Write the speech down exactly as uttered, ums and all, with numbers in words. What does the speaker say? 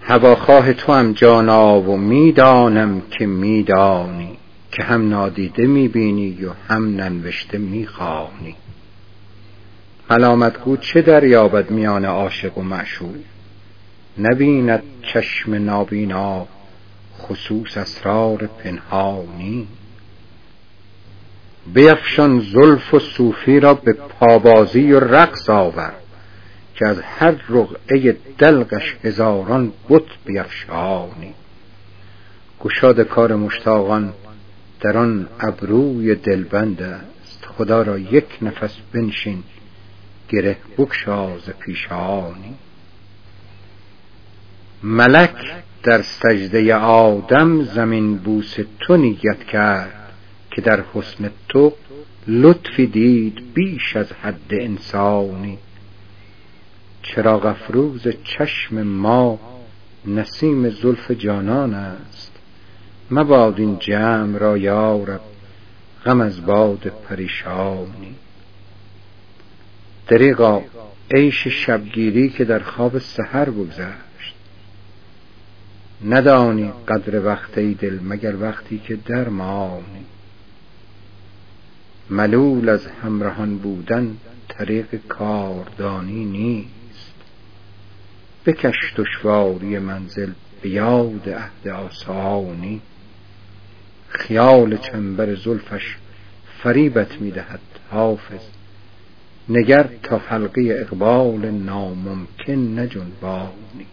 هواخواه تو هم جانا و میدانم که میدانی، که هم نادیده میبینی و هم ننوشته میخوانی. ملامت گو چه دریابد میان عاشق و معشوق، نبیند چشم نابینا خصوص اسرار پنهانی. بیفشان زلف و صوفی را به پابازی و رقص آور، که از هر رقعه دلقش هزاران بت بیفشانی. گشاد کار مشتاقان در آن ابروی دلبند است، خدا را یک نفس بنشین گره بگشا ز پیشانی. ملک در سجده آدم زمین بوس تو نیت کرد، که در حسن تو لطفی دید بیش از حد انسانی. چراغ افروز چشم ما نسیم زلف جانان است، مباد این جمع را یارب غم از باد پریشانی. دریغا عیش شبگیری که در خواب سحر بگذشت، ندانی قدر وقت ای دل مگر وقتی که درمانی. ملول از همرهان بودن طریق کاردانی نیست، بکش دشواری منزل به یاد عهد آسانی. خیال چنبر زلفش فریبت میدهد حافظ، نگر تا حلقه اقبال ناممکن نجنبانی.